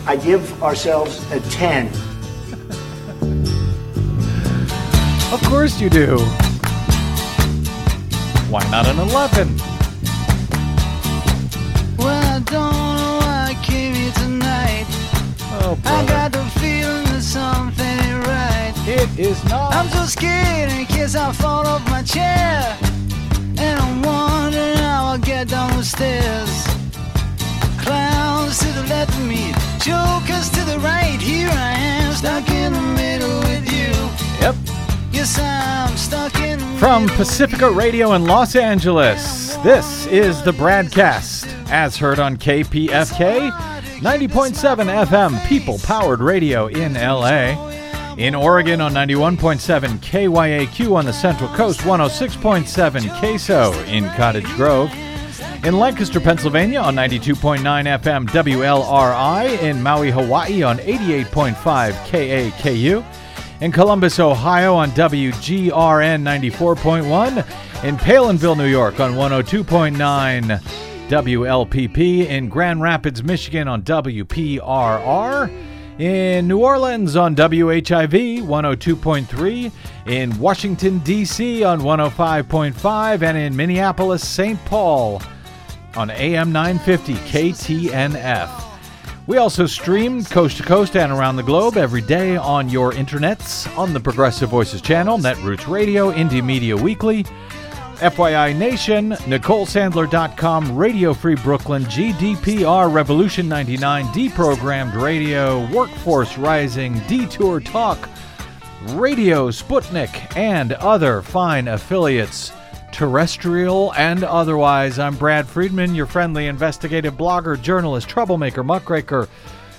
I give ourselves a 10. Of course you do. Why not an 11? Well, I don't know why I came here tonight. Oh, I brother. got the feeling that something ain't right. It is not. I'm so scared in case I fall off my chair. And I'm wondering how I'll get down the stairs. Clowns to the left of me, jokers to the right. Here I am, stuck in the middle with you. Yep. Yes, I'm stuck in the From middle Pacifica Radio in Los Angeles, this is the Bradcast, as heard on KPFK, 90.7 FM, people-powered radio in LA. In Oregon on 91.7 KYAQ on the Central Coast, 106.7 KSO in Cottage Grove. In Lancaster, Pennsylvania on 92.9 FM WLRI. In Maui, Hawaii on 88.5 KAKU. In Columbus, Ohio on WGRN 94.1. In Palinville, New York on 102.9 WLPP. In Grand Rapids, Michigan on WPRR. In New Orleans on WHIV 102.3. In Washington, D.C. on 105.5. And in Minneapolis, St. Paul on AM 950 KTNF. We also stream coast to coast and around the globe every day on your internets on the Progressive Voices channel, Netroots Radio, Indie Media Weekly, FYI Nation, NicoleSandler.com, Radio Free Brooklyn, GDPR, Revolution 99, Deprogrammed Radio, Workforce Rising, Detour Talk, Radio Sputnik, and other fine affiliates, terrestrial and otherwise. I'm Brad Friedman, your friendly investigative blogger, journalist, troublemaker, muckraker,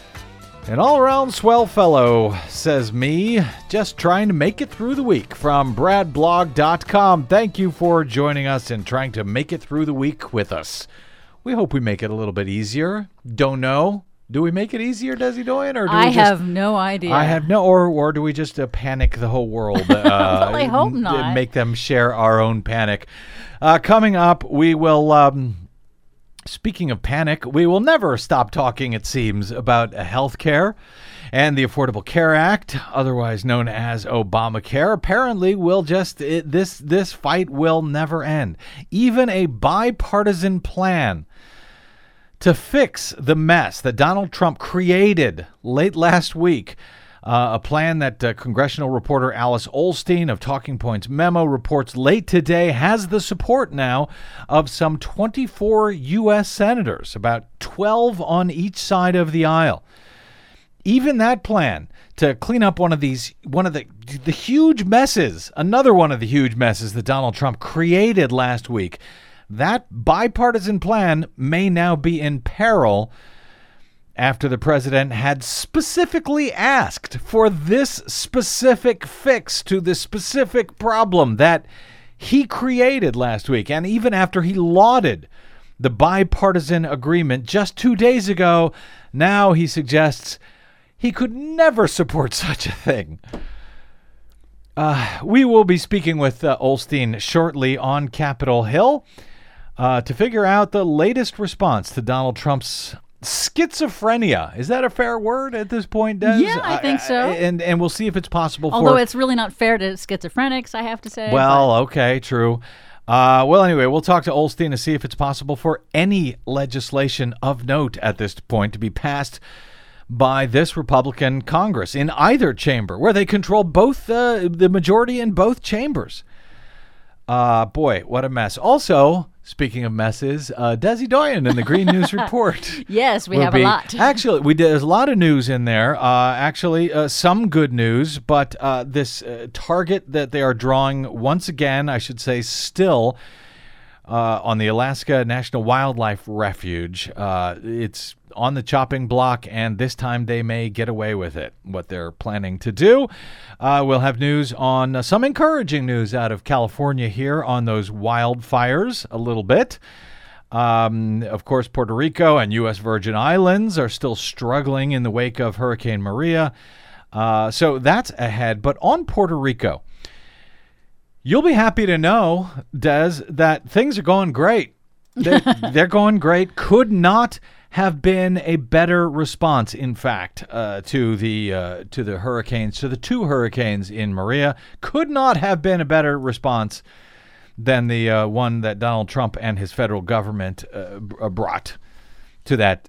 an all-around swell fellow, says me, just trying to make it through the week from bradblog.com. Thank you for joining us and trying to make it through the week with us. We hope we make it a little bit easier. Don't know. Do we make it easier, Desi Doyen? Or do I we just, have no idea. I have no, or do we just panic the whole world? Well, I hope not. Make them share our own panic. Coming up, we will, speaking of panic, we will never stop talking, it seems, about health care and the Affordable Care Act, otherwise known as Obamacare. Apparently, we'll just, this fight will never end. Even a bipartisan plan to fix the mess that Donald Trump created late last week, a plan that congressional reporter Alice Ollstein of Talking Points Memo reports late today has the support now of some 24 U.S. senators, about 12 on each side of the aisle. Even that plan to clean up one of the huge messes, another one of the huge messes that Donald Trump created last week, that bipartisan plan may now be in peril after the president had specifically asked for this specific fix to the specific problem that he created last week. And even after he lauded the bipartisan agreement just 2 days ago, now he suggests he could never support such a thing. We will be speaking with Ollstein shortly on Capitol Hill to figure out the latest response to Donald Trump's schizophrenia. Is that a fair word at this point, Des? Yeah, I think so. And we'll see if it's possible Although it's really not fair to schizophrenics, I have to say. Well, okay, true. Well, anyway, we'll talk to Ollstein to see if it's possible for any legislation of note at this point to be passed by this Republican Congress in either chamber, where they control both the majority in both chambers. Boy, what a mess. Also, speaking of messes, Desi Doyen in the Green News Report. Yes, we have a lot. Actually, there's a lot of news in there. Some good news, but this target that they are drawing once again, I should say, still on the Alaska National Wildlife Refuge. It's on the chopping block, and this time they may get away with it, what they're planning to do. We'll have news on some encouraging news out of California here on those wildfires a little bit. Of course, Puerto Rico and U.S. Virgin Islands are still struggling in the wake of Hurricane Maria. So that's ahead. But on Puerto Rico, you'll be happy to know, Des, that things are going great. They're going great. Could not have been a better response, in fact, to the hurricanes, to the two hurricanes in Maria. Could not have been a better response than the one that Donald Trump and his federal government brought to that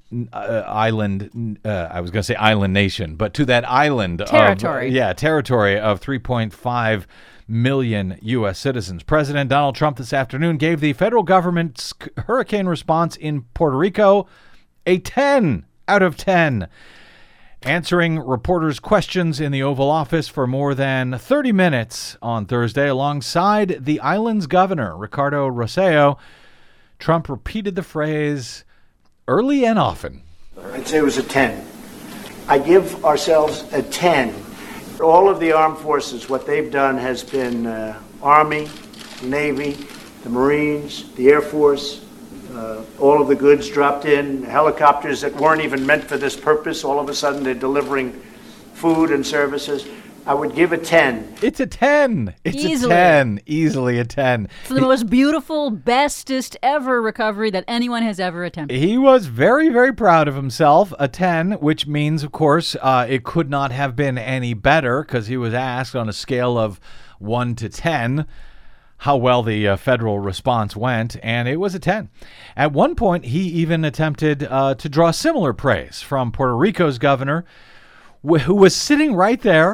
island. I was going to say island nation, but to that island territory. Territory of 3.5 million U.S. citizens. President Donald Trump this afternoon gave the federal government's hurricane response in Puerto Rico a 10 out of 10. Answering reporters' questions in the Oval Office for more than 30 minutes on Thursday alongside the island's governor, Ricardo Rossello, Trump repeated the phrase early and often. I'd say it was a 10. I give ourselves a 10. All of the armed forces, what they've done has been Army, Navy, the Marines, the Air Force, all of the goods dropped in, helicopters that weren't even meant for this purpose. All of a sudden, they're delivering food and services. I would give a 10. It's a 10. It's Easily. a 10. Easily a 10. It's the most beautiful, bestest ever recovery that anyone has ever attempted. He was very, very proud of himself. A 10, which means, of course, it could not have been any better because he was asked on a scale of 1 to 10 how well the federal response went, and it was a 10. At one point, he even attempted to draw similar praise from Puerto Rico's governor, who was sitting right there,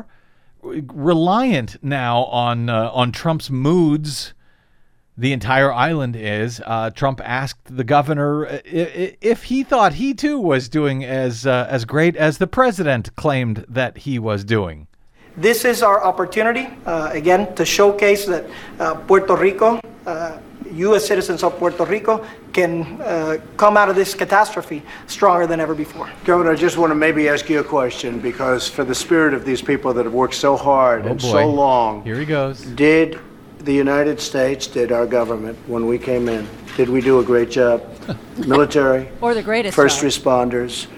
reliant now on Trump's moods. The entire island is. Trump asked the governor if he thought he too was doing as great as the president claimed that he was doing. This is our opportunity, again, to showcase that Puerto Rico, U.S. citizens of Puerto Rico, can come out of this catastrophe stronger than ever before. Governor, I just want to maybe ask you a question, because for the spirit of these people that have worked so hard and boy. so long, Here he goes. did the United States, did our government, when we came in, did we do a great job? Military, Or the greatest first job. responders,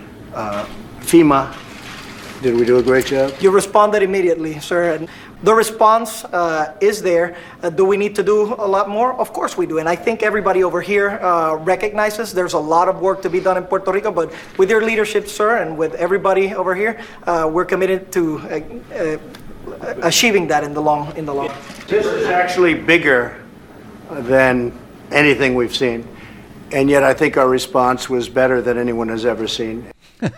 FEMA, did we do a great job? You responded immediately, sir. And the response is there. Do we need to do a lot more? Of course we do. And I think everybody over here recognizes there's a lot of work to be done in Puerto Rico. But with your leadership, sir, and with everybody over here, we're committed to achieving that in the long run. This is actually bigger than anything we've seen. And yet I think our response was better than anyone has ever seen.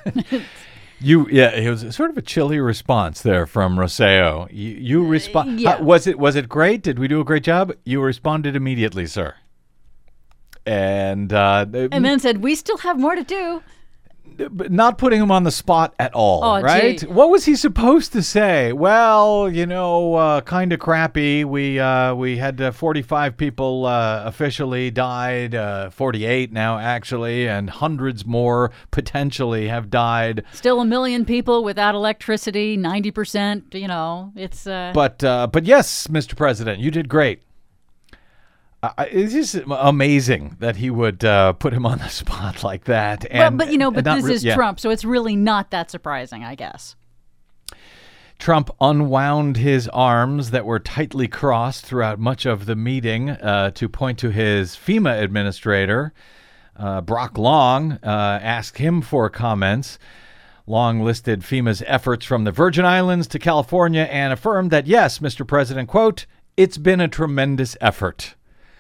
It was sort of a chilly response there from Rossello. You respond. Yeah. Was it great? Did we do a great job? You responded immediately, sir. And then said, we still have more to do. but not putting him on the spot at all, Oh, right? gee. What was he supposed to say? Well, kind of crappy. We had 45 people officially died, 48 now actually, and hundreds more potentially have died. Still 1 million people without electricity, 90%, it's... But yes, Mr. President, you did great. It's just amazing that he would put him on the spot like that. And, but this is Trump, so it's really not that surprising, I guess. Trump unwound his arms that were tightly crossed throughout much of the meeting to point to his FEMA administrator, Brock Long, asked him for comments. Long listed FEMA's efforts from the Virgin Islands to California and affirmed that, yes, Mr. President, quote, it's been a tremendous effort.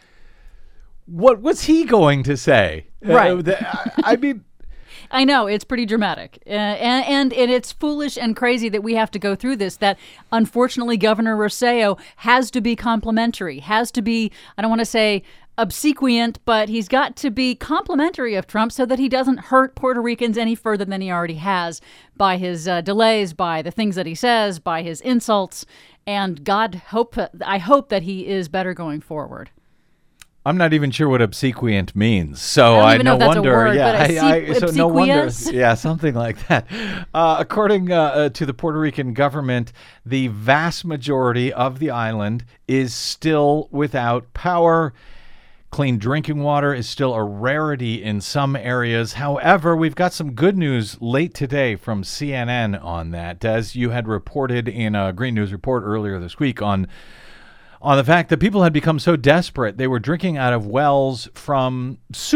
What was he going to say? Right. I mean... I know, it's pretty dramatic. And it's foolish and crazy that we have to go through this, that unfortunately Governor Rossello has to be complimentary, has to be, I don't want to say obsequious, but he's got to be complimentary of Trump so that he doesn't hurt Puerto Ricans any further than he already has by his delays, by the things that he says, by his insults. And I hope that he is better going forward. I'm not even sure what obsequious means, so I don't even know if that's a word, so no wonder, obsequious? something like that. According to the Puerto Rican government, the vast majority of the island is still without power. Clean drinking water is still a rarity in some areas. However, we've got some good news late today from CNN on that, as you had reported in a Green News report earlier this week on on the fact that people had become so desperate they were drinking out of wells from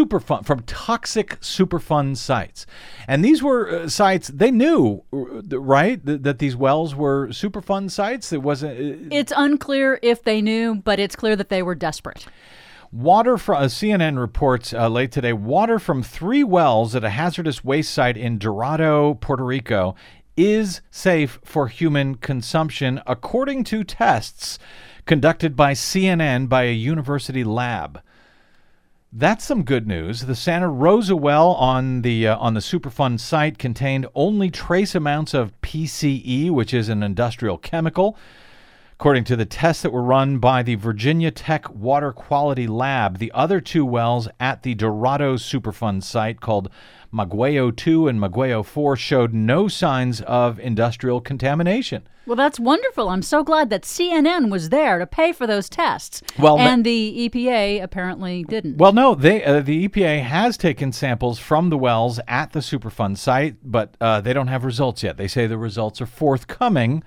toxic Superfund sites. And these were sites they knew, right, that these wells were Superfund sites. It wasn't. It's unclear if they knew, but it's clear that they were desperate. Water from CNN reports late today, water from 3 wells at a hazardous waste site in Dorado, Puerto Rico, is safe for human consumption, according to tests conducted by CNN by a university lab. That's some good news. The Santa Rosa well on the Superfund site contained only trace amounts of PCE, which is an industrial chemical. According to the tests that were run by the Virginia Tech Water Quality Lab, the other 2 wells at the Dorado Superfund site, called Maguayo 2 and Maguayo 4, showed no signs of industrial contamination. Well, that's wonderful. I'm so glad that CNN was there to pay for those tests. Well, and the EPA apparently didn't. Well, no, the EPA has taken samples from the wells at the Superfund site, but they don't have results yet. They say the results are forthcoming.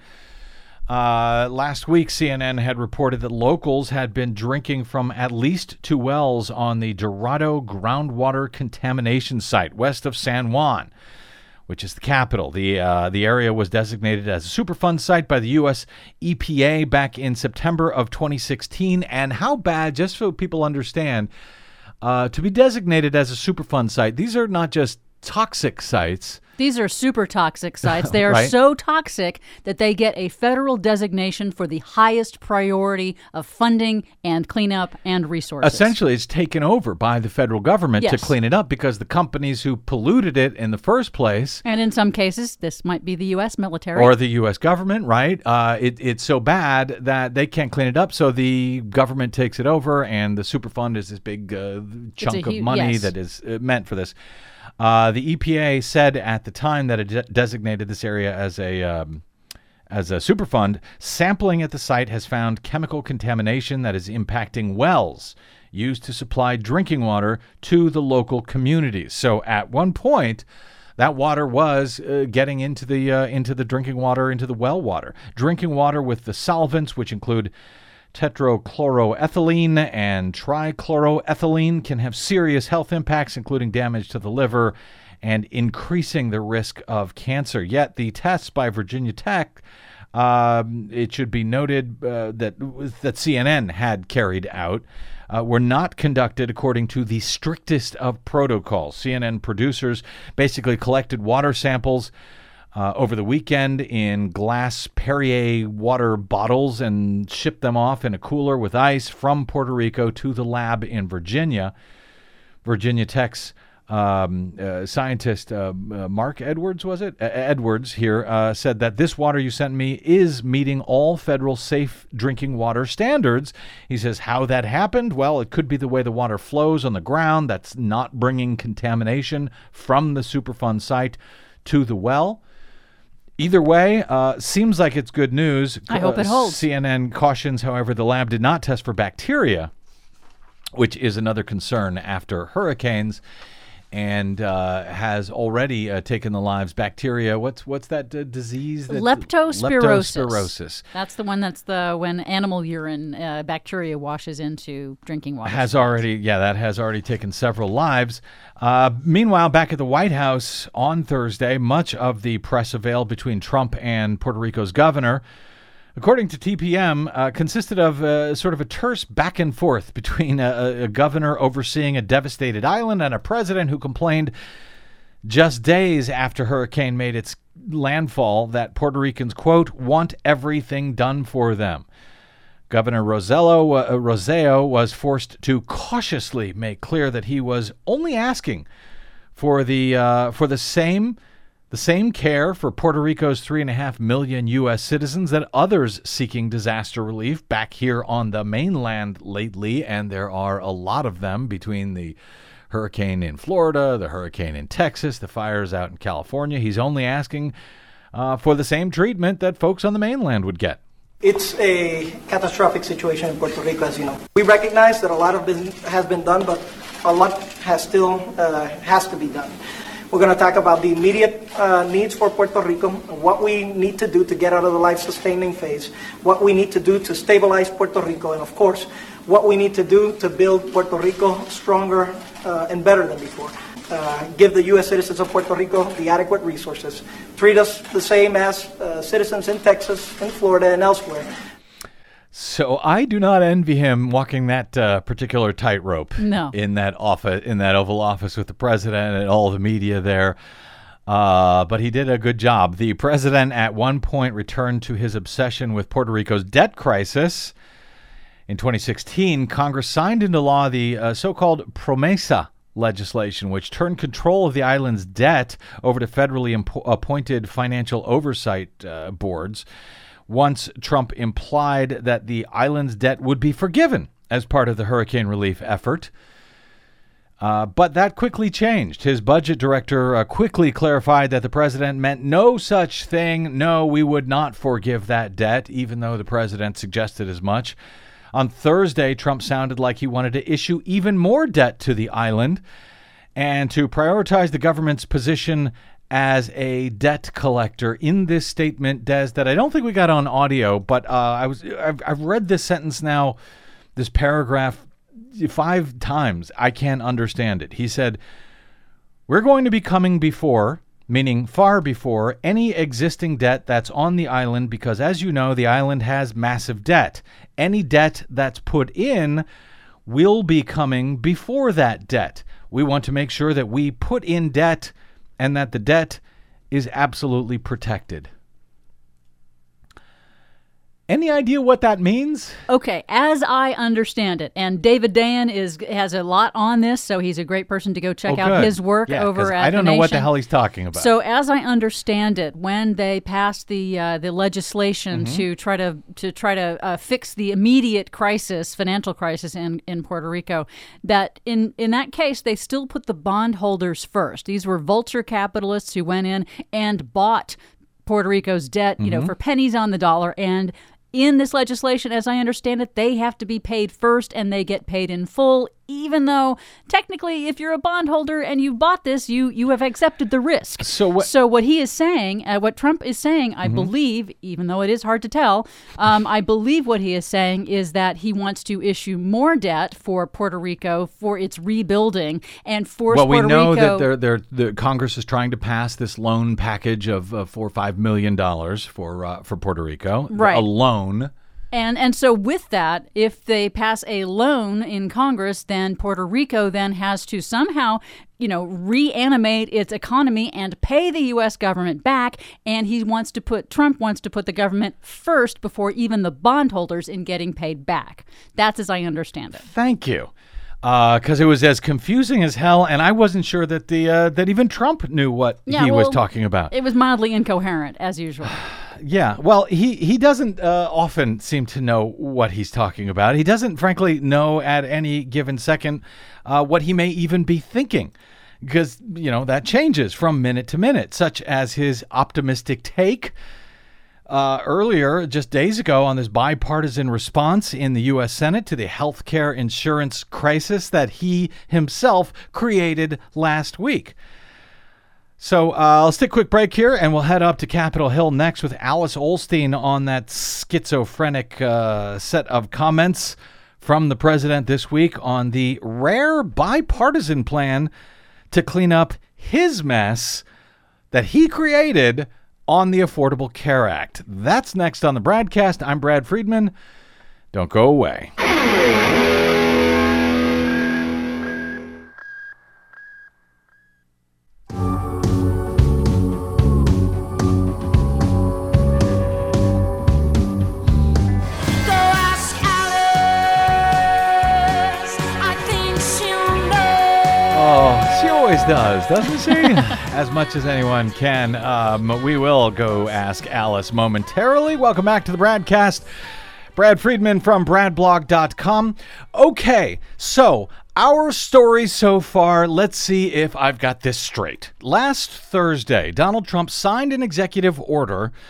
Last week, CNN had reported that locals had been drinking from at least 2 wells on the Dorado groundwater contamination site west of San Juan, which is the capital. The area was designated as a Superfund site by the U.S. EPA back in September of 2016. And how bad, just so people understand, to be designated as a Superfund site, these are not just toxic sites. These are super toxic sites. They are Right. so toxic that they get a federal designation for the highest priority of funding and cleanup and resources. Essentially, it's taken over by the federal government to Yes. clean it up because the companies who polluted it in the first place, And in some cases, this might be the U.S. military. or the U.S. government, right? It's so bad that they can't clean it up, so the government takes it over, and the Superfund is this big chunk of money yes. that is meant for this. The EPA said at the time that it designated this area as a Superfund. Sampling at the site has found chemical contamination that is impacting wells used to supply drinking water to the local communities. So at one point, that water was getting into the drinking water, into the well water. Drinking water with the solvents, which include tetrachloroethylene and trichloroethylene, can have serious health impacts, including damage to the liver and increasing the risk of cancer. Yet the tests by Virginia Tech, it should be noted that CNN had carried out, were not conducted according to the strictest of protocols. CNN producers basically collected water samples over the weekend in glass Perrier water bottles and shipped them off in a cooler with ice from Puerto Rico to the lab in Virginia. Virginia Tech's scientist Mark Edwards, was it? Edwards here said that this water you sent me is meeting all federal safe drinking water standards. He says how that happened, well, it could be the way the water flows on the ground that's not bringing contamination from the Superfund site to the well. Either way, seems like it's good news. I hope it holds. CNN cautions, however, the lab did not test for bacteria, which is another concern after hurricanes, and has already taken the lives. Bacteria, what's that disease? Leptospirosis. That's the one when animal urine bacteria washes into drinking water. That has already taken several lives. Meanwhile, back at the White House on Thursday, much of the press avail between Trump and Puerto Rico's governor, according to TPM, consisted of sort of a terse back and forth between a governor overseeing a devastated island and a president who complained just days after hurricane made its landfall that Puerto Ricans, quote, want everything done for them. Governor Roselló was forced to cautiously make clear that he was only asking for the same care for Puerto Rico's 3.5 million U.S. citizens that others seeking disaster relief back here on the mainland lately, and there are a lot of them between the hurricane in Florida, the hurricane in Texas, the fires out in California. He's only asking for the same treatment that folks on the mainland would get. It's a catastrophic situation in Puerto Rico, as you know. We recognize that a lot has been done, but a lot has to be done. We're going to talk about the immediate needs for Puerto Rico, what we need to do to get out of the life-sustaining phase, what we need to do to stabilize Puerto Rico, and of course, what we need to do to build Puerto Rico stronger and better than before. Give the U.S. citizens of Puerto Rico the adequate resources. Treat us the same as citizens in Texas, in Florida, and elsewhere. So I do not envy him walking that particular tightrope. No. In that office, in that Oval Office with the president and all the media there. But he did a good job. The president at one point returned to his obsession with Puerto Rico's debt crisis. In 2016, Congress signed into law the so-called PROMESA legislation, which turned control of the island's debt over to federally appointed financial oversight boards. Once Trump implied that the island's debt would be forgiven as part of the hurricane relief effort. But that quickly changed. His budget director quickly clarified that the president meant no such thing. No, we would not forgive that debt, even though the president suggested as much. On Thursday, Trump sounded like he wanted to issue even more debt to the island and to prioritize the government's position as a debt collector. In this statement, Des, that I don't think we got on audio, but I've read this sentence now, this paragraph 5 times. I can't understand it. He said, "We're going to be coming before," meaning far before, "any existing debt that's on the island because, as you know, the island has massive debt. Any debt that's put in will be coming before that debt. We want to make sure that we put in debt and that the debt is absolutely protected." Any idea what that means? Okay, as I understand it, and David Dayen has a lot on this, so he's a great person to go check out his work over at I don't The know what Nation. the hell he's talking about. So as I understand it, when they passed the legislation to try to fix the immediate crisis, financial crisis in Puerto Rico, that in that case they still put the bondholders first. These were vulture capitalists who went in and bought Puerto Rico's debt, for pennies on the dollar. And in this legislation, as I understand it, they have to be paid first and they get paid in full, even though technically if you're a bondholder and you bought this, you have accepted the risk. So what he is saying, what Trump is saying, I believe, even though it is hard to tell, I believe what he is saying is that he wants to issue more debt for Puerto Rico for its rebuilding and force Puerto Rico. Well, we know that the Congress is trying to pass this loan package of $4 or $5 million for Puerto Rico, right? A loan. And so with that, if they pass a loan in Congress, then Puerto Rico then has to somehow, reanimate its economy and pay the U.S. government back. And Trump wants to put the government first before even the bondholders in getting paid back. That's as I understand it. Thank you. Because it was as confusing as hell, and I wasn't sure that that even Trump knew what he was talking about. It was mildly incoherent, as usual. Yeah, well, he doesn't often seem to know what he's talking about. He doesn't, frankly, know at any given second what he may even be thinking, because, that changes from minute to minute, such as his optimistic take earlier, just days ago, on this bipartisan response in the U.S. Senate to the health care insurance crisis that he himself created last week. So let's take a quick break here, and we'll head up to Capitol Hill next with Alice Ollstein on that schizophrenic set of comments from the president this week on the rare bipartisan plan to clean up his mess that he created on the Affordable Care Act. That's next on the Bradcast. I'm Brad Friedman. Don't go away. Does, doesn't she? As much as anyone can. We will go ask Alice momentarily. Welcome back to the Bradcast. Brad Friedman from bradblog.com. Okay, so our story so far, let's see if I've got this straight. Last Thursday, Donald Trump signed an executive order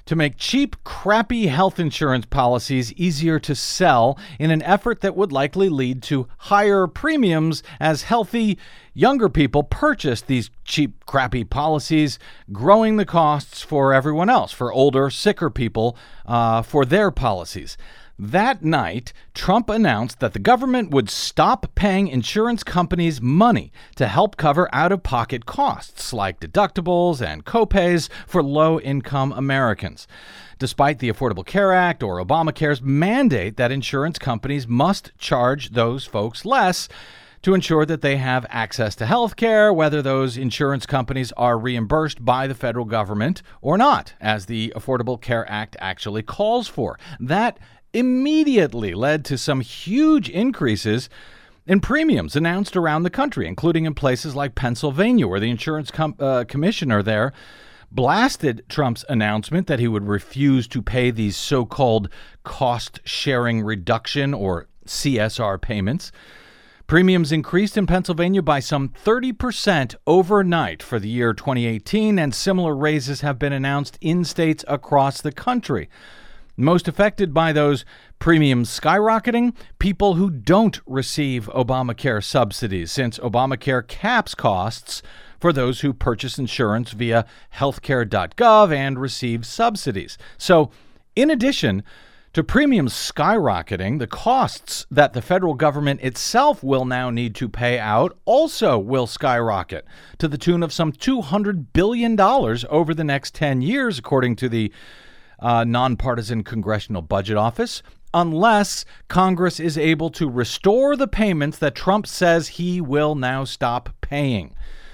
to make cheap, crappy health insurance policies easier to sell in an effort that would likely lead to higher premiums as healthy, younger people purchase these cheap, crappy policies, growing the costs for everyone else, for older, sicker people, for their policies. That night, Trump announced that the government would stop paying insurance companies money to help cover out-of-pocket costs like deductibles and copays for low-income Americans. Despite the Affordable Care Act or Obamacare's mandate that insurance companies must charge those folks less to ensure that they have access to health care, whether those insurance companies are reimbursed by the federal government or not, as the Affordable Care Act actually calls for. That immediately led to some huge increases in premiums announced around the country, including in places like Pennsylvania, where the insurance commissioner there blasted Trump's announcement that he would refuse to pay these so-called cost-sharing reduction or CSR payments. Premiums increased in Pennsylvania by some 30% overnight for the year 2018, and similar raises have been announced in states across the country. Most affected by those premiums skyrocketing, people who don't receive Obamacare subsidies, since Obamacare caps costs for those who purchase insurance via healthcare.gov and receive subsidies. So, in addition to premiums skyrocketing, the costs that the federal government itself will now need to pay out also will skyrocket to the tune of some $200 billion over the next 10 years, according to the nonpartisan Congressional Budget Office, unless Congress is able to restore the payments that Trump says he will now stop paying.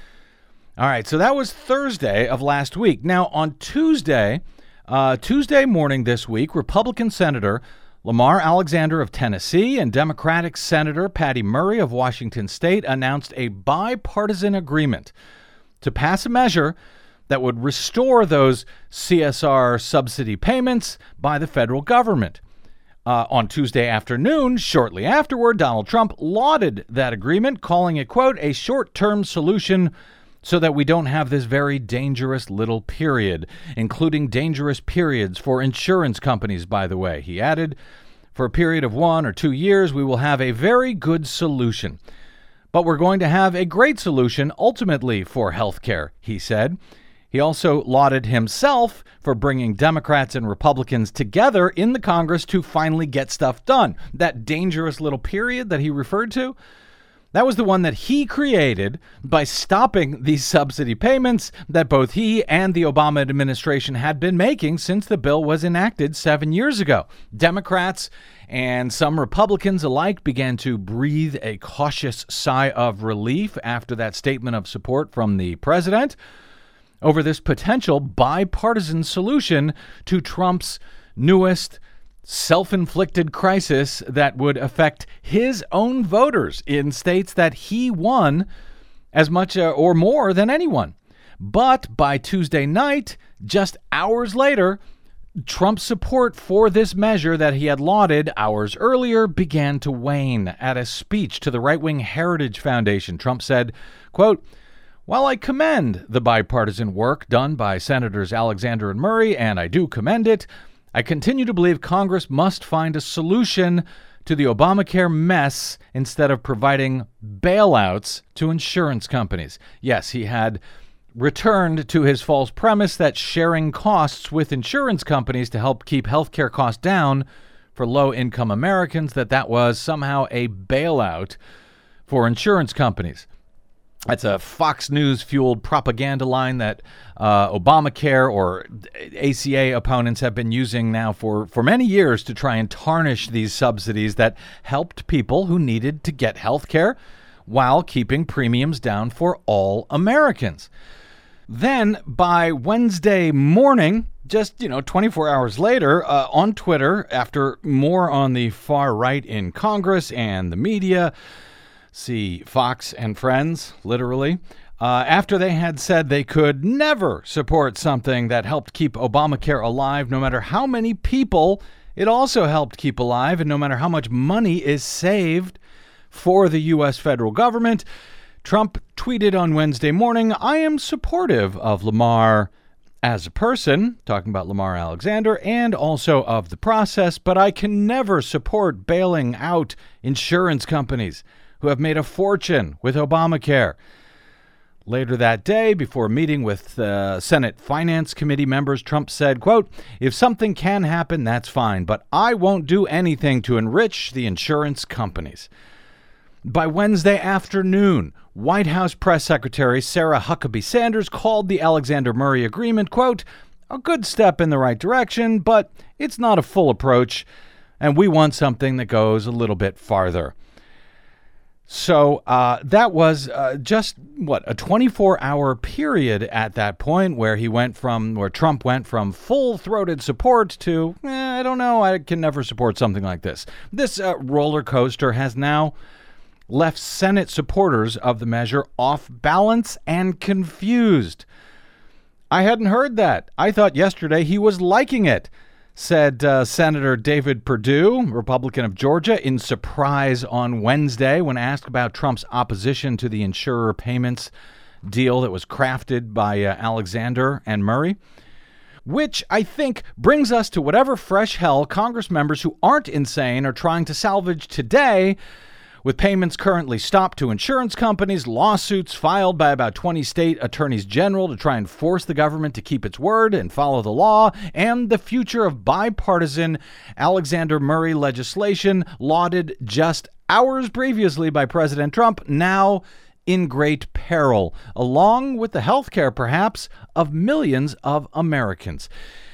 All right, so that was Thursday of last week. Now, on Tuesday morning this week, Republican Senator Lamar Alexander of Tennessee and Democratic Senator Patty Murray of Washington State announced a bipartisan agreement to pass a measure that would restore those CSR subsidy payments by the federal government. On Tuesday afternoon, shortly afterward, Donald Trump lauded that agreement, calling it, quote, a short-term solution so that we don't have this very dangerous little period, including dangerous periods for insurance companies, by the way. He added, for a period of 1 or 2 years, we will have a very good solution. But we're going to have a great solution ultimately for health care, he said. He also lauded himself for bringing Democrats and Republicans together in the Congress to finally get stuff done. That dangerous little period that he referred to, that was the one that he created by stopping these subsidy payments that both he and the Obama administration had been making since the bill was enacted 7 years ago. Democrats and some Republicans alike began to breathe a cautious sigh of relief after that statement of support from the president over this potential bipartisan solution to Trump's newest self-inflicted crisis that would affect his own voters in states that he won as much or more than anyone. But by Tuesday night, just hours later, Trump's support for this measure that he had lauded hours earlier began to wane. At a speech to the right-wing Heritage Foundation, Trump said, quote, while I commend the bipartisan work done by Senators Alexander and Murray, and I do commend it, I continue to believe Congress must find a solution to the Obamacare mess instead of providing bailouts to insurance companies. Yes, he had returned to his false premise that sharing costs with insurance companies to help keep healthcare costs down for low-income Americans, that was somehow a bailout for insurance companies. That's a Fox News-fueled propaganda line that Obamacare or ACA opponents have been using now for many years to try and tarnish these subsidies that helped people who needed to get health care while keeping premiums down for all Americans. Then, by Wednesday morning, just 24 hours later, on Twitter, after more on the far right in Congress and the media, see Fox and Friends, literally, after they had said they could never support something that helped keep Obamacare alive, no matter how many people it also helped keep alive, and no matter how much money is saved for the U.S. federal government, Trump tweeted on Wednesday morning, I am supportive of Lamar as a person, talking about Lamar Alexander, and also of the process, but I can never support bailing out insurance companies who have made a fortune with Obamacare. Later that day, before meeting with Senate Finance Committee members, Trump said, quote, "If something can happen, that's fine, but I won't do anything to enrich the insurance companies." By Wednesday afternoon, White House Press Secretary Sarah Huckabee Sanders called the Alexander Murray agreement, quote, "a good step in the right direction, but it's not a full approach, and we want something that goes a little bit farther." So that was just, a 24-hour period at that point where Trump went from full-throated support to, I don't know, I can never support something like this. This roller coaster has now left Senate supporters of the measure off balance and confused. I hadn't heard that. I thought yesterday he was liking it, said Senator David Perdue, Republican of Georgia, in surprise on Wednesday when asked about Trump's opposition to the insurer payments deal that was crafted by Alexander and Murray. Which I think brings us to whatever fresh hell Congress members who aren't insane are trying to salvage today, with payments currently stopped to insurance companies, lawsuits filed by about 20 state attorneys general to try and force the government to keep its word and follow the law, and the future of bipartisan Alexander Murray legislation lauded just hours previously by President Trump, now in great peril, along with the health care, perhaps, of millions of Americans.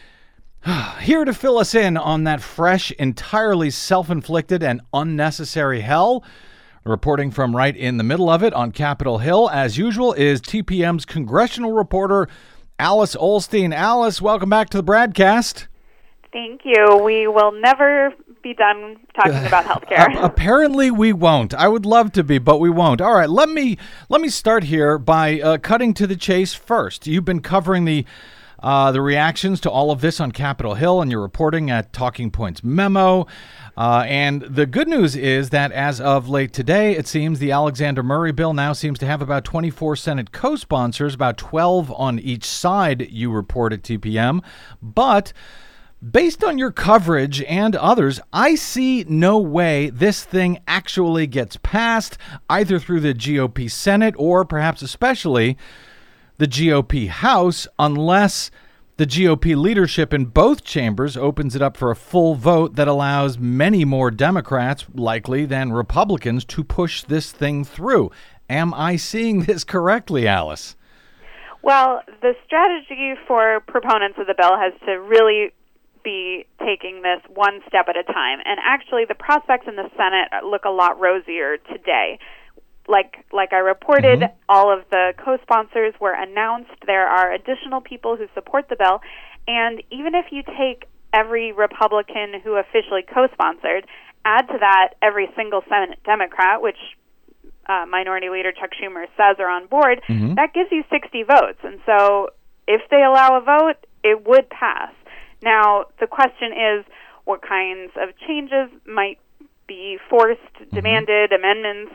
Here to fill us in on that fresh, entirely self-inflicted and unnecessary hell, reporting from right in the middle of it on Capitol Hill, as usual, is TPM's congressional reporter, Alice Ollstein. Alice, welcome back to the Bradcast. Thank you. We will never be done talking about healthcare. Apparently we won't. I would love to be, but we won't. All right, let me start here by cutting to the chase first. You've been covering the reactions to all of this on Capitol Hill, and you're reporting at Talking Points Memo. And the good news is that as of late today, it seems the Alexander Murray bill now seems to have about 24 Senate co-sponsors, about 12 on each side, you report at TPM. But based on your coverage and others, I see no way this thing actually gets passed, either through the GOP Senate or perhaps especially the GOP House, unless the GOP leadership in both chambers opens it up for a full vote that allows many more Democrats, likely, than Republicans to push this thing through. Am I seeing this correctly, Alice? Well, the strategy for proponents of the bill has to really be taking this one step at a time. And actually, the prospects in the Senate look a lot rosier today. Like I reported, all of the co-sponsors were announced. There are additional people who support the bill. And even if you take every Republican who officially co-sponsored, add to that every single Senate Democrat, which Minority Leader Chuck Schumer says are on board, that gives you 60 votes. And so if they allow a vote, it would pass. Now, the question is what kinds of changes might be forced, demanded, amendments.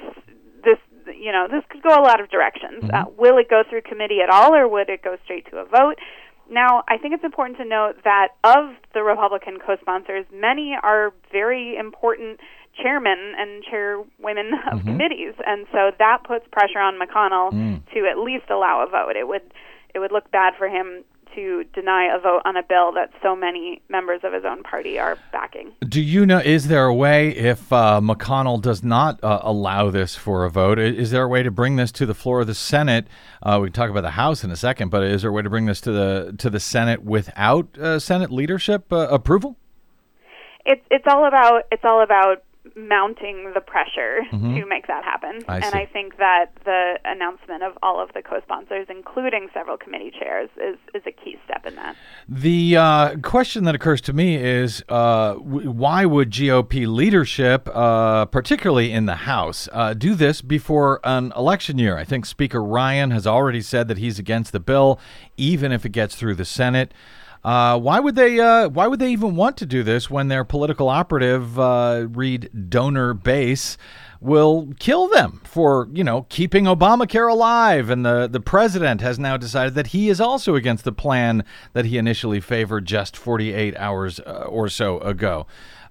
This could go a lot of directions. Will it go through committee at all, or would it go straight to a vote? Now, I think it's important to note that of the Republican co-sponsors, many are very important chairmen and chairwomen of committees, and so that puts pressure on McConnell to at least allow a vote. It would look bad for him to deny a vote on a bill that so many members of his own party are backing. Do you know, is there a way, if McConnell does not allow this for a vote, is there a way to bring this to the floor of the Senate? We can talk about the House in a second, but is there a way to bring this to the Senate without Senate leadership approval? It's all about mounting the pressure to make that happen. I think that the announcement of all of the co-sponsors, including several committee chairs, is a key step in that. The question that occurs to me is why would GOP leadership, particularly in the House, do this before an election year? I think Speaker Ryan has already said that he's against the bill, even if it gets through the Senate. Why would they even want to do this when their political operative, Reed Donor Base, will kill them for, keeping Obamacare alive. And the president has now decided that he is also against the plan that he initially favored just 48 hours or so ago.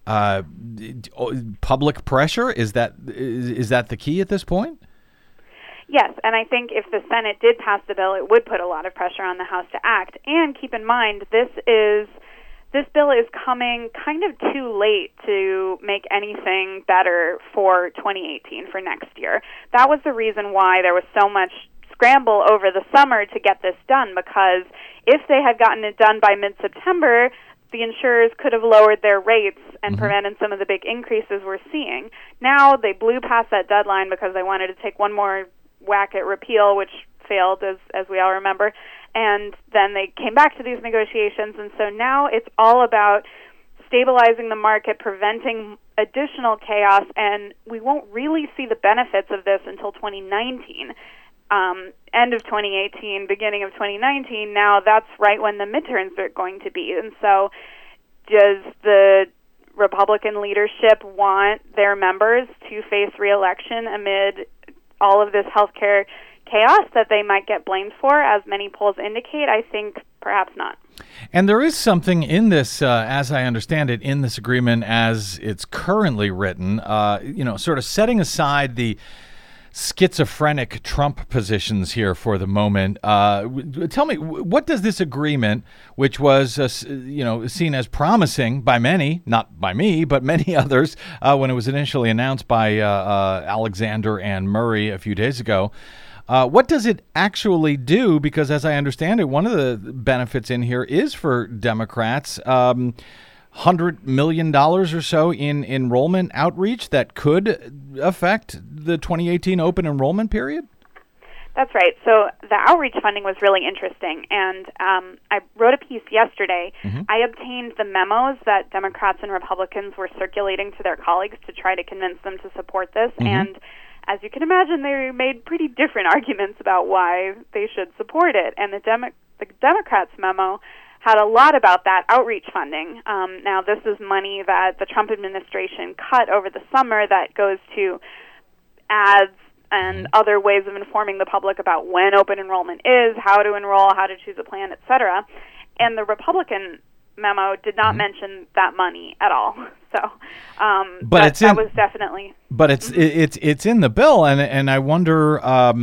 Public pressure, is that the key at this point? Yes, and I think if the Senate did pass the bill, it would put a lot of pressure on the House to act. And keep in mind, this bill is coming kind of too late to make anything better for 2018, for next year. That was the reason why there was so much scramble over the summer to get this done, because if they had gotten it done by mid-September, the insurers could have lowered their rates and prevented some of the big increases we're seeing. Now they blew past that deadline because they wanted to take one more whack at repeal, which failed, as we all remember, and then they came back to these negotiations, and so now it's all about stabilizing the market, preventing additional chaos, and we won't really see the benefits of this until 2019. End of 2018, beginning of 2019, now that's right when the midterms are going to be. And so does the Republican leadership want their members to face re-election amid all of this healthcare chaos that they might get blamed for, as many polls indicate? I think perhaps not. And there is something in this, as I understand it, in this agreement as it's currently written, sort of setting aside the schizophrenic Trump positions here for the moment. Tell me, what does this agreement, which was seen as promising by many, not by me, but many others, when it was initially announced by Alexander and Murray a few days ago, what does it actually do? Because as I understand it, one of the benefits in here is for Democrats. $100 million or so in enrollment outreach that could affect the 2018 open enrollment period? That's right. So the outreach funding was really interesting, and I wrote a piece yesterday. I obtained the memos that Democrats and Republicans were circulating to their colleagues to try to convince them to support this, and as you can imagine, they made pretty different arguments about why they should support it. And the Democrats' memo had a lot about that outreach funding. Now, this is money that the Trump administration cut over the summer that goes to ads and other ways of informing the public about when open enrollment is, how to enroll, how to choose a plan, etc. And the Republican memo did not mention that money at all. So, but that was definitely. But it's in the bill, and I wonder.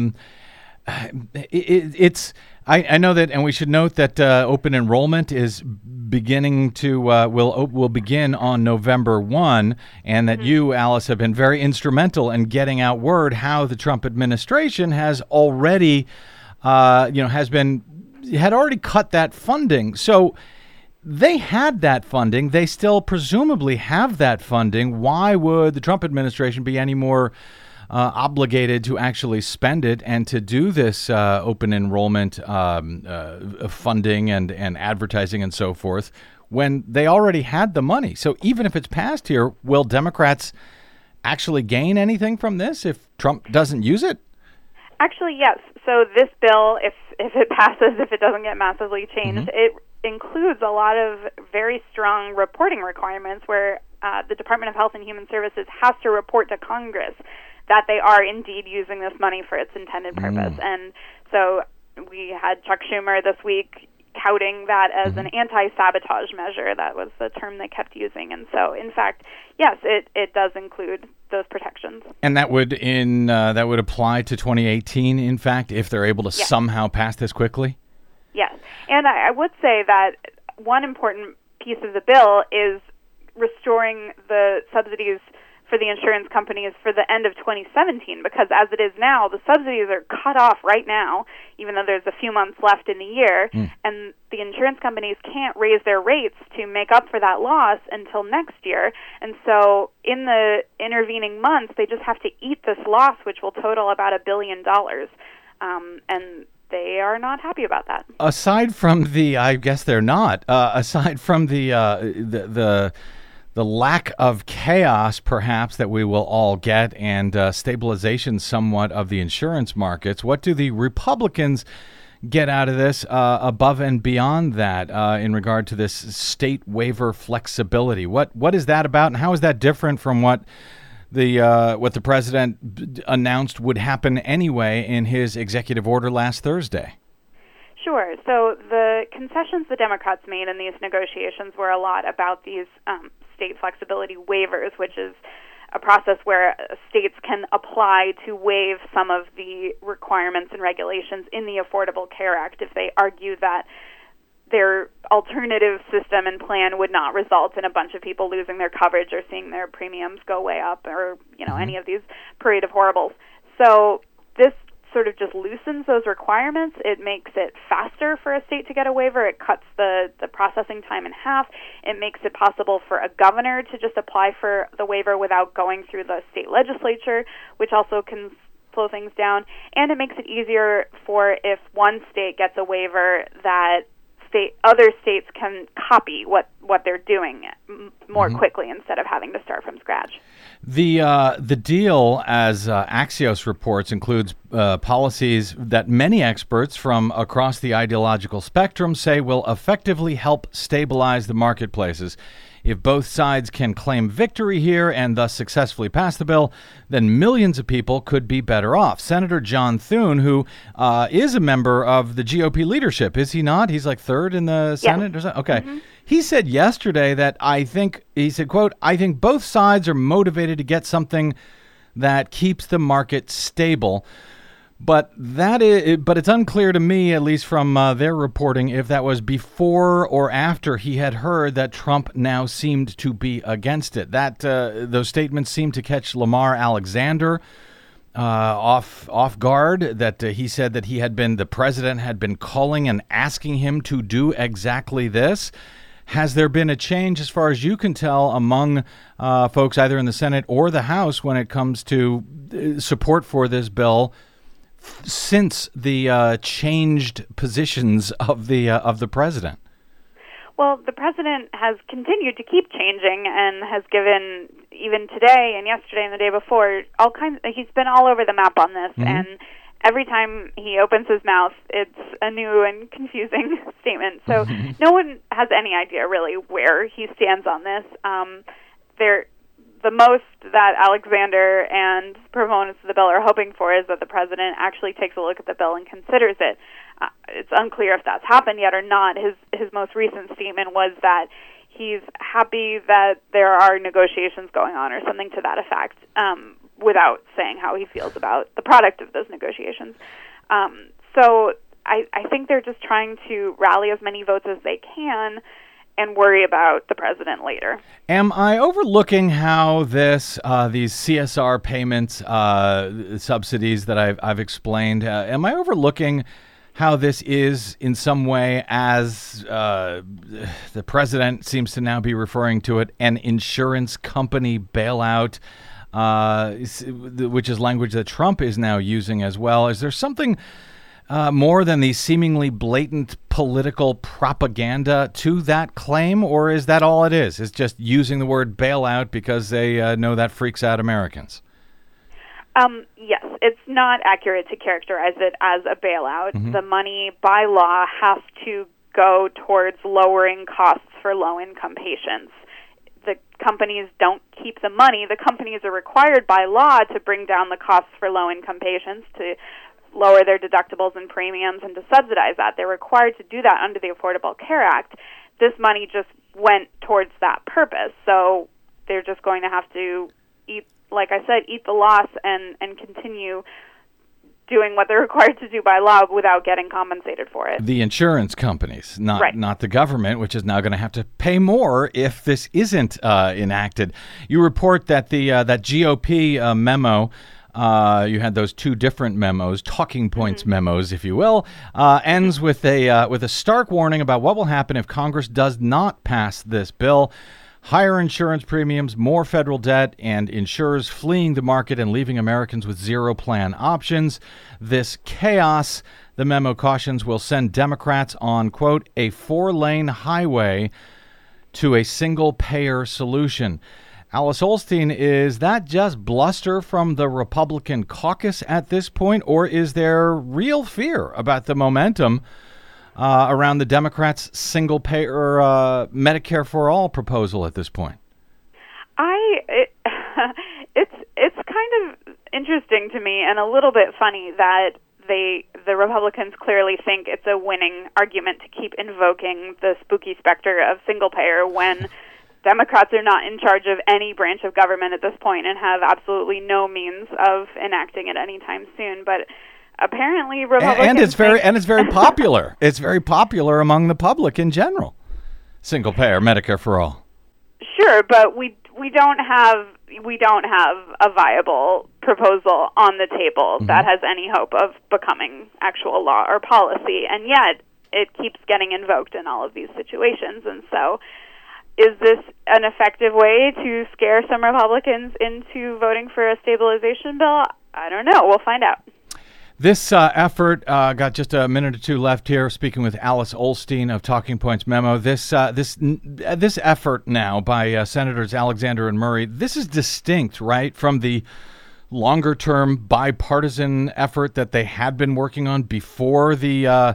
I know that, and we should note that open enrollment is beginning to will begin on November 1, and that you, Alice, have been very instrumental in getting out word how the Trump administration has already, had already cut that funding. So they had that funding. They still presumably have that funding. Why would the Trump administration be any more obligated to actually spend it and to do this open enrollment funding and advertising and so forth when they already had the money? So even if it's passed here, will Democrats actually gain anything from this if Trump doesn't use it? Actually, yes. So this bill, if it passes, if it doesn't get massively changed, it includes a lot of very strong reporting requirements where the Department of Health and Human Services has to report to Congress that they are indeed using this money for its intended purpose. And so we had Chuck Schumer this week touting that as an anti-sabotage measure. That was the term they kept using. And so, in fact, yes, it does include those protections. And that would apply to 2018, in fact, if they're able to somehow pass this quickly? Yes. And I would say that one important piece of the bill is restoring the subsidies for the insurance companies for the end of 2017, because as it is now, the subsidies are cut off right now, even though there's a few months left in the year, and the insurance companies can't raise their rates to make up for that loss until next year. And so in the intervening months, they just have to eat this loss, which will total about $1 billion. And they are not happy about that. Aside from the, I guess they're not, aside from the lack of chaos, perhaps, that we will all get, and stabilization somewhat of the insurance markets, what do the Republicans get out of this above and beyond that in regard to this state waiver flexibility? What is that about, and how is that different from what what the president announced would happen anyway in his executive order last Thursday. Sure. So the concessions the Democrats made in these negotiations were a lot about these state flexibility waivers, which is a process where states can apply to waive some of the requirements and regulations in the Affordable Care Act if they argue that their alternative system and plan would not result in a bunch of people losing their coverage or seeing their premiums go way up or, any of these parade of horribles. So this sort of just loosens those requirements. It makes it faster for a state to get a waiver. It cuts the processing time in half. It makes it possible for a governor to just apply for the waiver without going through the state legislature, which also can slow things down. And it makes it easier for if one state gets a waiver that other states can copy what they're doing more quickly instead of having to start from scratch. The deal, as Axios reports, includes policies that many experts from across the ideological spectrum say will effectively help stabilize the marketplaces. If both sides can claim victory here and thus successfully pass the bill, then millions of people could be better off. Senator John Thune, who is a member of the GOP leadership, is he not? He's like third in the Senate or something? Okay. Mm-hmm. He said yesterday that he said, quote, I think both sides are motivated to get something that keeps the market stable. But it's unclear to me, at least from their reporting, if that was before or after he had heard that Trump now seemed to be against it. Those statements seemed to catch Lamar Alexander off guard. That he said that the president had been calling and asking him to do exactly this. Has there been a change, as far as you can tell, among folks either in the Senate or the House when it comes to support for this bill since the changed positions of the president? Well, the president has continued to keep changing and has given, even today and yesterday and the day before, all kinds. He's been all over the map on this, and every time he opens his mouth, it's a new and confusing statement. So no one has any idea really where he stands on this. The most that Alexander and proponents of the bill are hoping for is that the president actually takes a look at the bill and considers it. It's unclear if that's happened yet or not. His most recent statement was that he's happy that there are negotiations going on or something to that effect, without saying how he feels about the product of those negotiations. So I think they're just trying to rally as many votes as they can and worry about the president later. Am I overlooking how these CSR payments, subsidies that I've explained, am I overlooking how this is in some way, as the president seems to now be referring to it, an insurance company bailout, which is language that Trump is now using as well? Is there something more than the seemingly blatant political propaganda to that claim, or is that all it is? It's just using the word bailout because they know that freaks out Americans? Yes, it's not accurate to characterize it as a bailout. The money, by law, has to go towards lowering costs for low-income patients. The companies don't keep the money. The companies are required by law to bring down the costs for low-income patients, to lower their deductibles and premiums, and to subsidize that. They're required to do that under the Affordable Care Act. This money just went towards that purpose, so they're just going to have to eat the loss and continue doing what they're required to do by law without getting compensated for it. The insurance companies, not the government, which is now going to have to pay more if this isn't enacted. You report that that GOP memo, you had those two different memos, talking points memos, if you will, ends with a stark warning about what will happen if Congress does not pass this bill. Higher insurance premiums, more federal debt, and insurers fleeing the market and leaving Americans with zero plan options. This chaos, the memo cautions, will send Democrats on, quote, a 4-lane highway to a single-payer solution. Alice Ollstein, is that just bluster from the Republican caucus at this point, or is there real fear about the momentum around the Democrats' single-payer Medicare for All proposal at this point? It's kind of interesting to me and a little bit funny that the Republicans clearly think it's a winning argument to keep invoking the spooky specter of single payer when Democrats are not in charge of any branch of government at this point and have absolutely no means of enacting it anytime soon. But apparently, Republicans and it's very popular. It's very popular among the public in general. Single payer, Medicare for all. Sure, but we don't have a viable proposal on the table that has any hope of becoming actual law or policy, and yet it keeps getting invoked in all of these situations. And so, is this an effective way to scare some Republicans into voting for a stabilization bill? I don't know. We'll find out. This effort, got just a minute or two left here, speaking with Alice Ollstein of Talking Points Memo. This effort now by Senators Alexander and Murray, this is distinct, right, from the longer-term bipartisan effort that they had been working on before the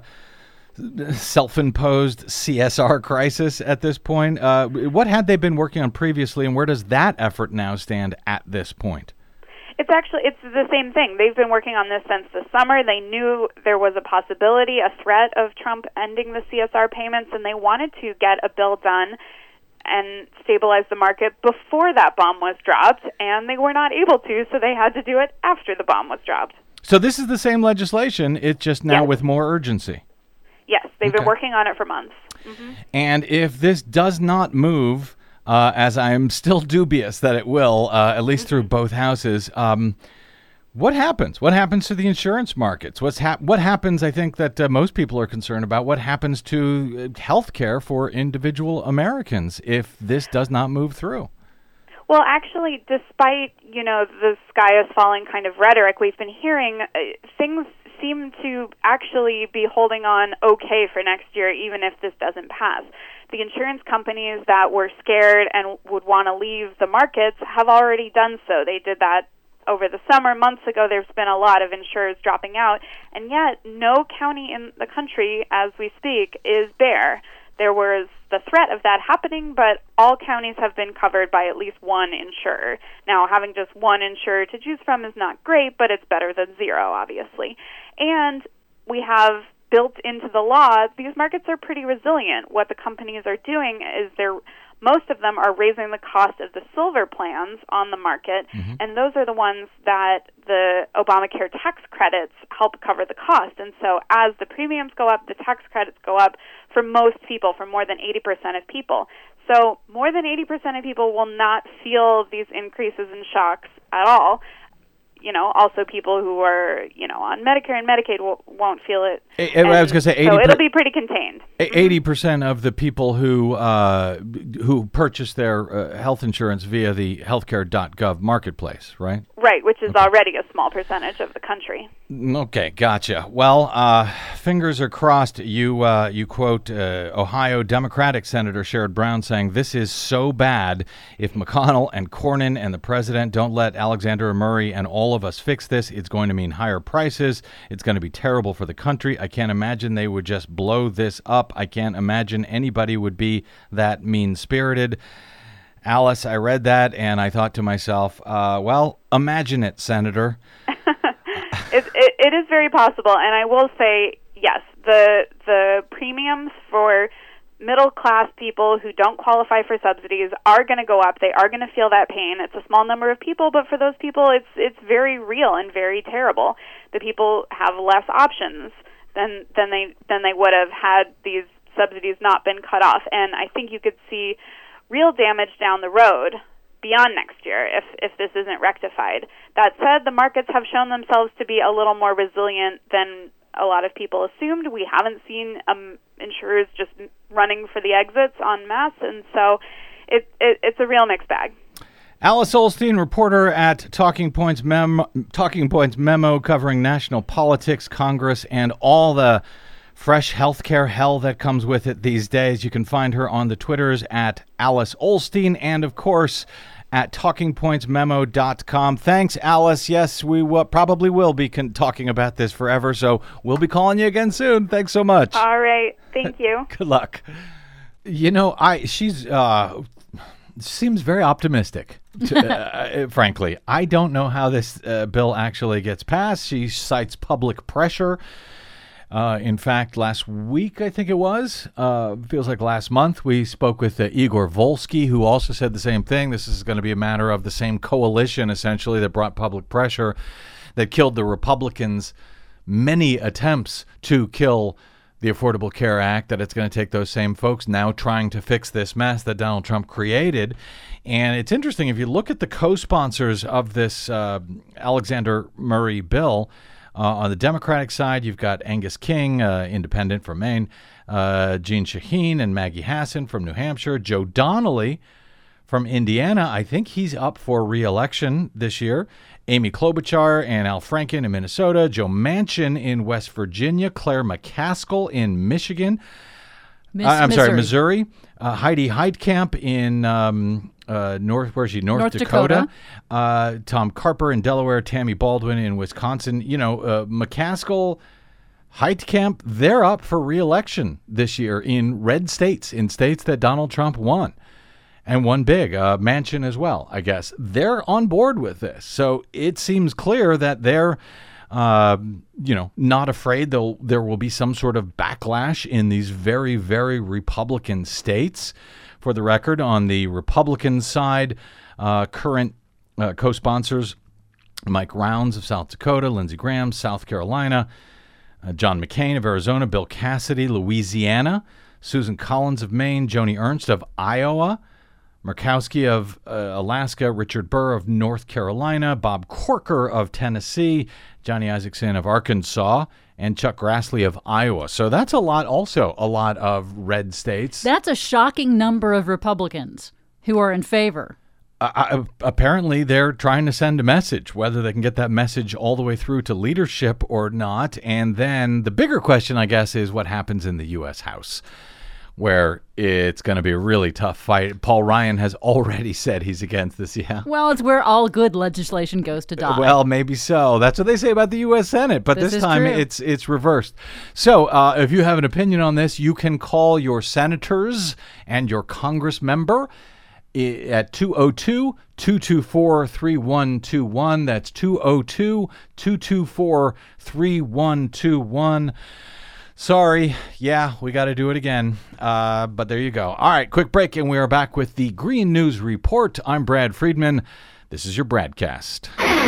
self-imposed CSR crisis at this point. What had they been working on previously, and where does that effort now stand at this point? It's the same thing. They've been working on this since the summer. They knew there was a possibility, a threat of Trump ending the CSR payments, and they wanted to get a bill done and stabilize the market before that bomb was dropped, and they were not able to, so they had to do it after the bomb was dropped. So this is the same legislation, it's just now with more urgency. Yes, they've been working on it for months. Mm-hmm. And if this does not move, as I'm still dubious that it will, at least through both houses, what happens? What happens to the insurance markets? What happens, I think, that most people are concerned about, what happens to health care for individual Americans if this does not move through? Well, actually, despite, the sky is falling kind of rhetoric we've been hearing, things seem to actually be holding on okay for next year, even if this doesn't pass. The insurance companies that were scared and would want to leave the markets have already done so. They did that over the summer. Months ago, there's been a lot of insurers dropping out, and yet no county in the country, as we speak, is bare. There was the threat of that happening, but all counties have been covered by at least one insurer. Now, having just one insurer to choose from is not great, but it's better than zero, obviously. And we have built into the law, these markets are pretty resilient. What the companies are doing is most of them are raising the cost of the silver plans on the market, and those are the ones that the Obamacare tax credits help cover the cost. And so as the premiums go up, the tax credits go up for most people, for more than 80% of people. So more than 80% of people will not feel these increases in shocks at all. Also people who are, on Medicare and Medicaid won't feel it. I was going to say 80%. So it'll be pretty contained. 80% of the people who purchase their health insurance via the healthcare.gov marketplace, right? Right, which is already a small percentage of the country. Okay, gotcha. Well, fingers are crossed. You quote Ohio Democratic Senator Sherrod Brown saying, "This is so bad. If McConnell and Cornyn and the president don't let Alexander and Murray and all of us fix this, it's going to mean higher prices. It's going to be terrible for the country. I can't imagine they would just blow this up. I can't imagine anybody would be that mean-spirited." Alice, I read that and I thought to myself, well, imagine it, Senator. It is very possible, and I will say, yes, the premiums for middle-class people who don't qualify for subsidies are going to go up. They are going to feel that pain. It's a small number of people, but for those people, it's very real and very terrible. The people have less options than they would have had these subsidies not been cut off, and I think you could see real damage down the road beyond next year if this isn't rectified. That said, the markets have shown themselves to be a little more resilient than a lot of people assumed. We haven't seen insurers just running for the exits en masse, and so it's a real mixed bag. Alice Ollstein, reporter at Talking Points Memo, covering national politics, Congress, and all the fresh healthcare hell that comes with it these days. You can find her on the Twitters at Alice Ollstein and, of course, at TalkingPointsMemo.com. Thanks, Alice. Yes, we probably will be talking about this forever, so we'll be calling you again soon. Thanks so much. All right. Thank you. Good luck. She's seems very optimistic, frankly. I don't know how this bill actually gets passed. She cites public pressure. In fact, last week, I think it was, feels like last month, we spoke with Igor Volsky, who also said the same thing. This is going to be a matter of the same coalition, essentially, that brought public pressure, that killed the Republicans' many attempts to kill the Affordable Care Act, that it's going to take those same folks now trying to fix this mess that Donald Trump created. And it's interesting, if you look at the co-sponsors of this Alexander Murray bill, on the Democratic side, you've got Angus King, independent from Maine, Jeanne Shaheen and Maggie Hassan from New Hampshire, Joe Donnelly from Indiana. I think he's up for re-election this year. Amy Klobuchar and Al Franken in Minnesota, Joe Manchin in West Virginia, Claire McCaskill in Michigan. Missouri. Heidi Heitkamp in North Dakota. Tom Carper in Delaware, Tammy Baldwin in Wisconsin. McCaskill, Heitkamp, they're up for re-election this year in red states, in states that Donald Trump won. And won big. Manchin as well, I guess. They're on board with this. So it seems clear that they're not afraid there will be some sort of backlash in these very, very Republican states. For the record, on the Republican side, current co-sponsors, Mike Rounds of South Dakota, Lindsey Graham, South Carolina, John McCain of Arizona, Bill Cassidy, Louisiana, Susan Collins of Maine, Joni Ernst of Iowa, Murkowski of Alaska, Richard Burr of North Carolina, Bob Corker of Tennessee, Johnny Isaacson of Arkansas, and Chuck Grassley of Iowa. So that's a lot of red states. That's a shocking number of Republicans who are in favor. Apparently, they're trying to send a message, whether they can get that message all the way through to leadership or not. And then the bigger question, I guess, is what happens in the U.S. House, where it's going to be a really tough fight. Paul Ryan has already said he's against this. Yeah. Well, it's where all good legislation goes to die. Well, maybe so. That's what they say about the U.S. Senate, but this time it's reversed. So if you have an opinion on this, you can call your senators and your Congress member at 202-224-3121. That's 202-224-3121. Sorry. Yeah, we got to do it again. But there you go. All right, quick break, and we are back with the Green News Report. I'm Brad Friedman. This is your Bradcast.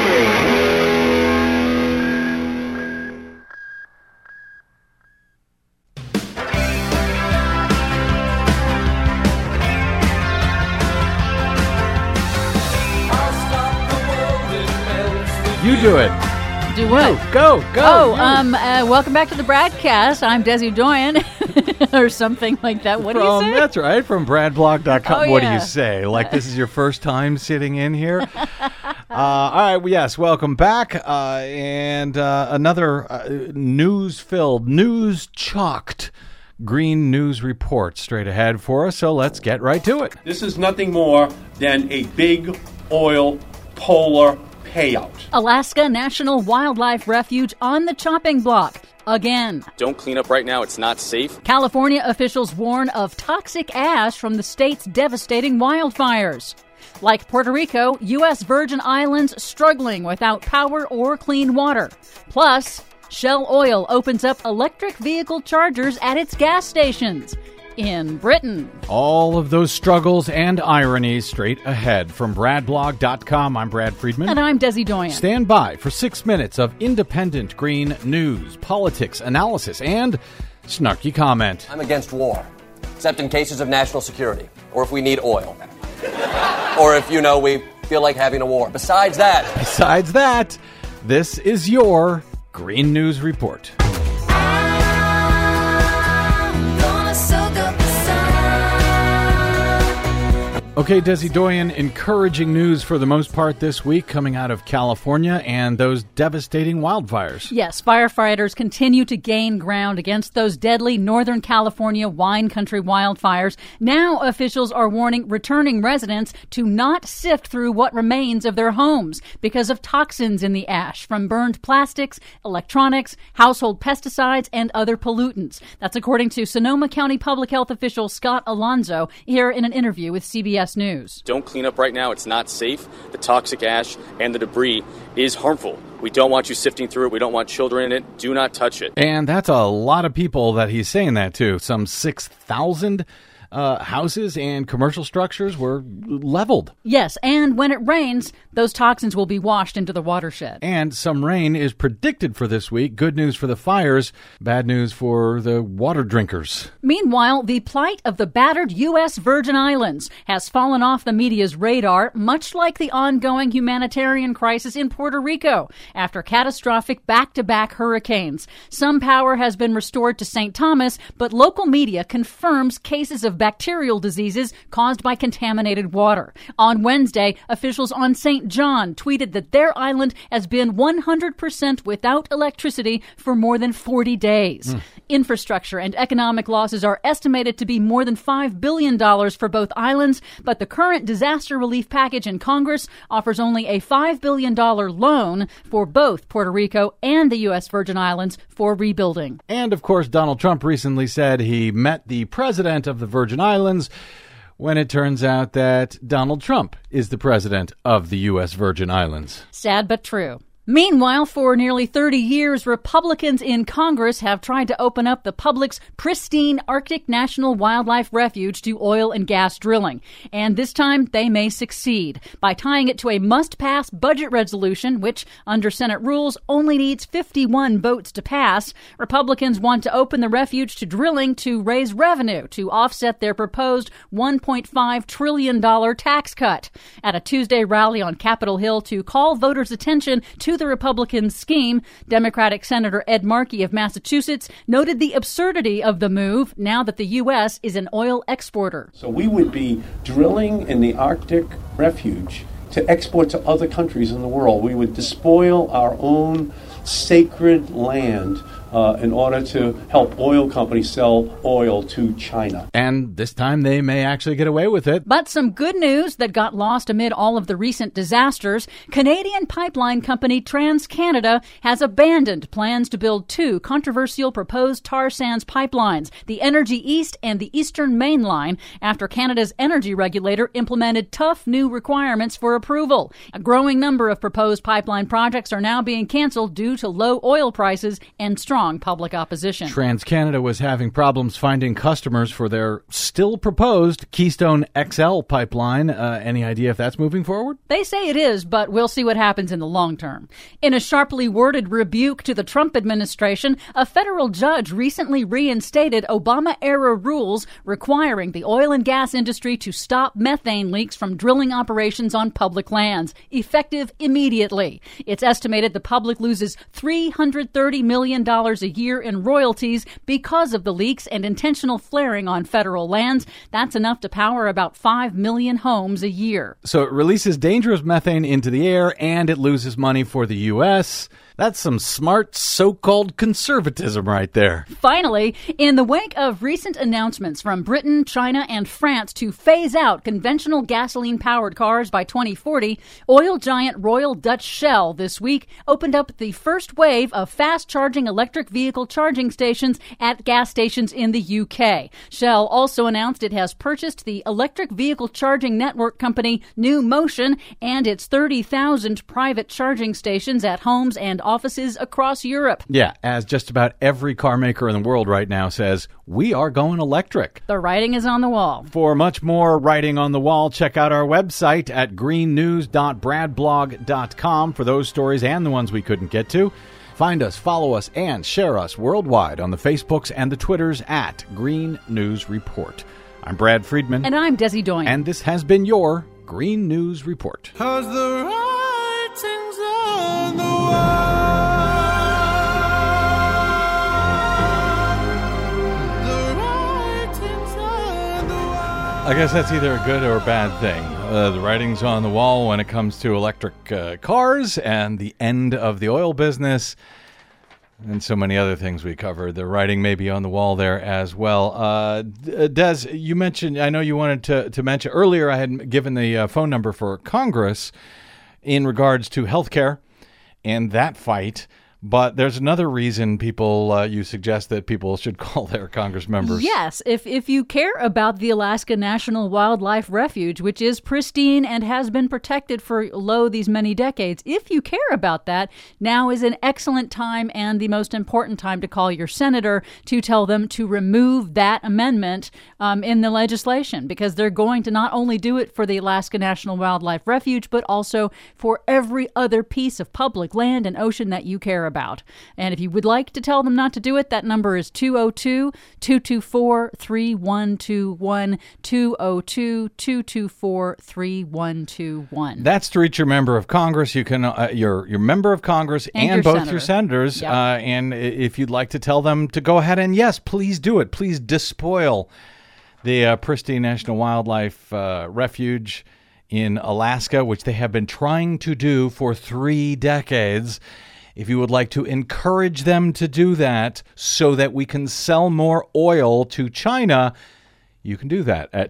You do it. Do what? Go. Welcome back to the Bradcast. I'm Desi Doyen, or something like that. What do you say? That's right, from bradblog.com. Oh, what yeah. do you say? Like this is your first time sitting in here? All right, well, yes, welcome back. And another news-filled, news-chocked Green News Report straight ahead for us, so let's get right to it. This is nothing more than a big oil polar payout. Alaska National Wildlife Refuge on the chopping block again. Don't clean up right now. It's not safe. California officials warn of toxic ash from the state's devastating wildfires. Like Puerto Rico, U.S. Virgin Islands struggling without power or clean water. Plus, Shell Oil opens up electric vehicle chargers at its gas stations in Britain. All of those struggles and ironies straight ahead from bradblog.com. I'm Brad Friedman. And I'm Desi Doyen. Stand by for 6 minutes of independent green news, politics, analysis, and snarky comment. I'm against war, except in cases of national security, or if we need oil, or if, we feel like having a war. Besides that, this is your Green News Report. Okay, Desi Doyen, encouraging news for the most part this week coming out of California and those devastating wildfires. Yes, firefighters continue to gain ground against those deadly Northern California wine country wildfires. Now officials are warning returning residents to not sift through what remains of their homes because of toxins in the ash from burned plastics, electronics, household pesticides, and other pollutants. That's according to Sonoma County Public Health official Scott Alonzo here in an interview with CBS CBS News. Don't clean up right now. It's not safe. The toxic ash and the debris is harmful. We don't want you sifting through it. We don't want children in it. Do not touch it. And that's a lot of people that he's saying that to. Some 6,000 houses and commercial structures were leveled. Yes, and when it rains, those toxins will be washed into the watershed. And some rain is predicted for this week. Good news for the fires, bad news for the water drinkers. Meanwhile, the plight of the battered U.S. Virgin Islands has fallen off the media's radar, much like the ongoing humanitarian crisis in Puerto Rico after catastrophic back-to-back hurricanes. Some power has been restored to St. Thomas, but local media confirms cases of bacterial diseases caused by contaminated water. On Wednesday, officials on St. John tweeted that their island has been 100% without electricity for more than 40 days. Infrastructure and economic losses are estimated to be more than $5 billion for both islands, but the current disaster relief package in Congress offers only a $5 billion loan for both Puerto Rico and the U.S. Virgin Islands for rebuilding. And, of course, Donald Trump recently said he met the president of the Virgin Islands when it turns out that Donald Trump is the president of the U.S. Virgin Islands. Sad but true. Meanwhile, for nearly 30 years, Republicans in Congress have tried to open up the public's pristine Arctic National Wildlife Refuge to oil and gas drilling. And this time, they may succeed by tying it to a must-pass budget resolution, which, under Senate rules, only needs 51 votes to pass. Republicans want to open the refuge to drilling to raise revenue to offset their proposed $1.5 trillion tax cut. At a Tuesday rally on Capitol Hill to call voters' attention to the Republican scheme, Democratic Senator Ed Markey of Massachusetts noted the absurdity of the move now that the U.S. is an oil exporter. So we would be drilling in the Arctic refuge to export to other countries in the world. We would despoil our own sacred land in order to help oil companies sell oil to China. And this time they may actually get away with it. But some good news that got lost amid all of the recent disasters. Canadian pipeline company TransCanada has abandoned plans to build two controversial proposed tar sands pipelines, the Energy East and the Eastern Main Line, after Canada's energy regulator implemented tough new requirements for approval. A growing number of proposed pipeline projects are now being canceled due to low oil prices and strong public opposition. TransCanada was having problems finding customers for their still proposed Keystone XL pipeline. Any idea if that's moving forward? They say it is, but we'll see what happens in the long term. In a sharply worded rebuke to the Trump administration, a federal judge recently reinstated Obama-era rules requiring the oil and gas industry to stop methane leaks from drilling operations on public lands, effective immediately. It's estimated the public loses $330 million a year in royalties because of the leaks and intentional flaring on federal lands. That's enough to power about 5 million homes a year. So it releases dangerous methane into the air and it loses money for the U.S. That's some smart so-called conservatism right there. Finally, in the wake of recent announcements from Britain, China, and France to phase out conventional gasoline-powered cars by 2040, oil giant Royal Dutch Shell this week opened up the first wave of fast-charging electric vehicle charging stations at gas stations in the UK. Shell also announced it has purchased the electric vehicle charging network company New Motion and its 30,000 private charging stations at homes and offices across Europe. Yeah, as just about every car maker in the world right now says, we are going electric. The writing is on the wall. For much more writing on the wall, check out our website at greennews.bradblog.com for those stories and the ones we couldn't get to. Find us, follow us, and share us worldwide on the Facebooks and the Twitters at Green News Report. I'm Brad Friedman. And I'm Desi Doyen. And this has been your Green News Report. How's the writings on the wall? I guess that's either a good or a bad thing. The writing's on the wall when it comes to electric cars and the end of the oil business and so many other things we covered. The writing may be on the wall there as well. Des, you mentioned, I know you wanted to mention earlier, I had given the phone number for Congress in regards to health care and that fight. But there's another reason you suggest that people should call their Congress members. Yes, if you care about the Alaska National Wildlife Refuge, which is pristine and has been protected for these many decades, if you care about that, now is an excellent time and the most important time to call your senator to tell them to remove that amendment in the legislation, because they're going to not only do it for the Alaska National Wildlife Refuge, but also for every other piece of public land and ocean that you care about. And if you would like to tell them not to do it, that number is 202-224-3121, 202-224-3121. That's to reach your member of Congress. You can your member of Congress and both senator. Your senators. Yep. And if you'd like to tell them to go ahead and yes, please do it. Please despoil the pristine National Wildlife Refuge in Alaska, which they have been trying to do for 3 decades. If you would like to encourage them to do that so that we can sell more oil to China, you can do that at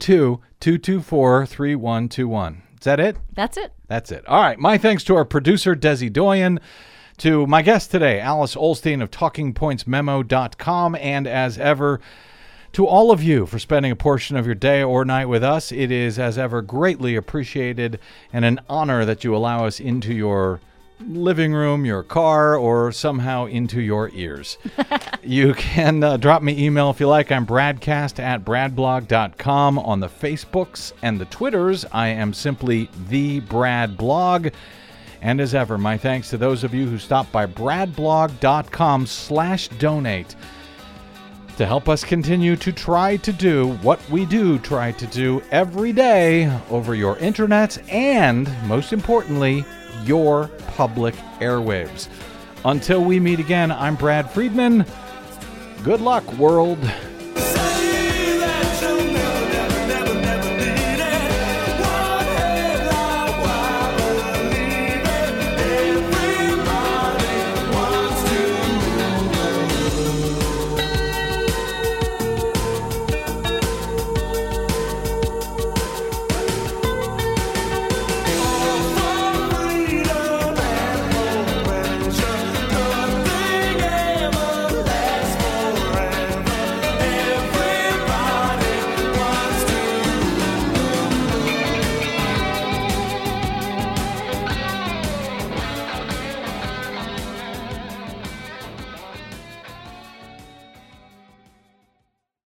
202-224-3121. Is that it? That's it. That's it. All right. My thanks to our producer, Desi Doyen, to my guest today, Alice Ollstein of TalkingPointsMemo.com, and as ever, to all of you for spending a portion of your day or night with us. It is, as ever, greatly appreciated and an honor that you allow us into your living room, your car, or somehow into your ears. You can drop me email if you like. I'm bradcast@bradblog.com. On the Facebooks and the Twitters, I am simply the Brad Blog. And as ever, my thanks to those of you who stopped by bradblog.com/donate to help us continue to try to do what we do try to do every day over your internet and, most importantly, your public airwaves. Until we meet again, I'm Brad Friedman. Good luck, world.